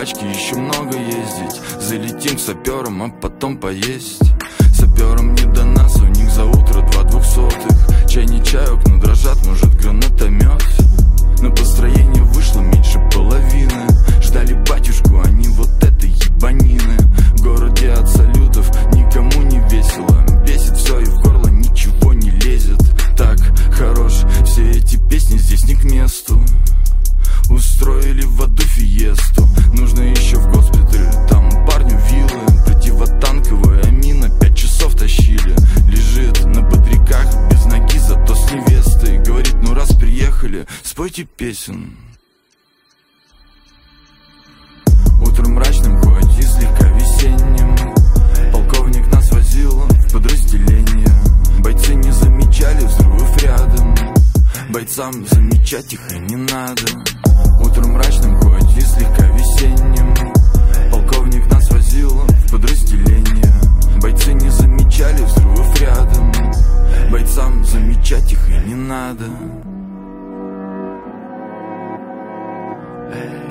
тачке еще много ездить. Залетим к саперам, а потом поесть. Саперам не до нас, у них за утро 2 200. Чай не чай, окна дрожат, может гранатомет. На построение вышло меньше половины. Ждали батюшку, они вот это ебанины. В городе от салютов никому не весело. Бесит все и в горло ничего не лезет. Так, хорош, все эти песни здесь не к месту. Устроили в аду фиесту. Нужно еще в госпиталь, там парню виллы. Противотанковая мина 5 часов тащили. Лежит на бодряках без ноги, зато с невестой. Говорит, ну раз приехали, спойте песен. Утром мрачным, хоть и слегка весенним, полковник нас возил в подразделение. Бойцы не замечали взрывов рядом. Бойцам замечать их и не надо. Утром мрачным, хоть и слегка весенним, полковник нас возил в подразделение. Бойцы не замечали взрывов рядом. Бойцам замечать их и не надо.